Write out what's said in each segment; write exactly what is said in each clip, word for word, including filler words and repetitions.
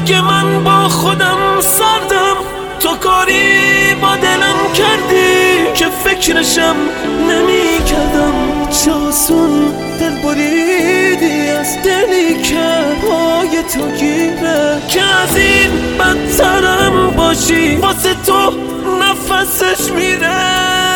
اگه من با خودم سردم تو کاری با دلم کردی که فکرشم نمی کردم. چاسون دل بریدی از دلی که پای تو گیره که از این بدترم باشی واسه تو نفسش میره.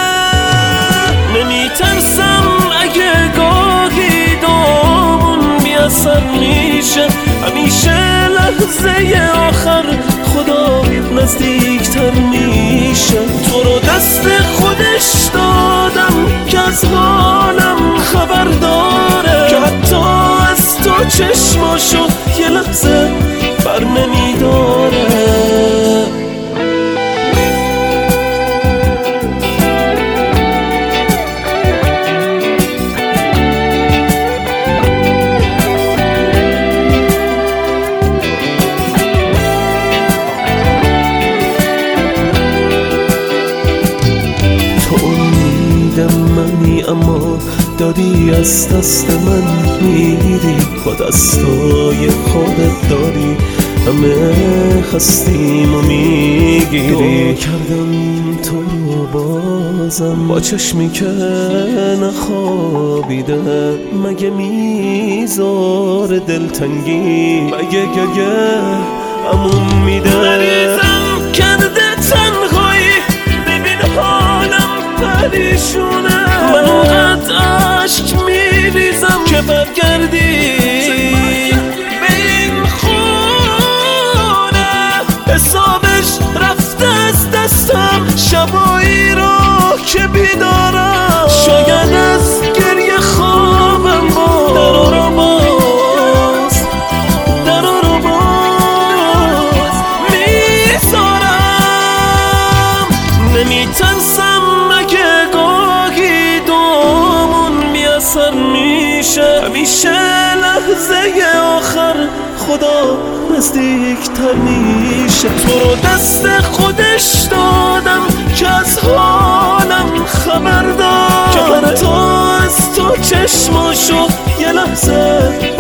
نمی ترسم اگه گاهی دامون بیاثر میشه، همیشه لحظه آخر خدا نزدیکتر میشه. تو رو دست خودش دادم که از حالم خبر داره، که حتی از تو چشماشو یه لحظه بر نمیداره. منی اما داری از دست من میری، با دستای خودت داری همه خستیم و میگیری. کردم تو رو بازم با چشمی که نخوابیده، مگه میذار دلتنگی، مگه گریه امون میده. مریضم کرده تنهایی، ببین حالم پریشونه، من اونقدر عشق میریزم که برگردی به این خونه. حسابش رفته از دستم شبایی رو که بیدارم، شاید از گریه خوابم باز درو رو باز درو رو باز میذارم. نمیترسم اگه گاهی دومون میاثر میشه، همیشه لحظه آخر خدا نزدیکتر میشه. تو رو دست خودش دادم که از حالم خبر دار، که حتی از تو چشماشو یه لحظه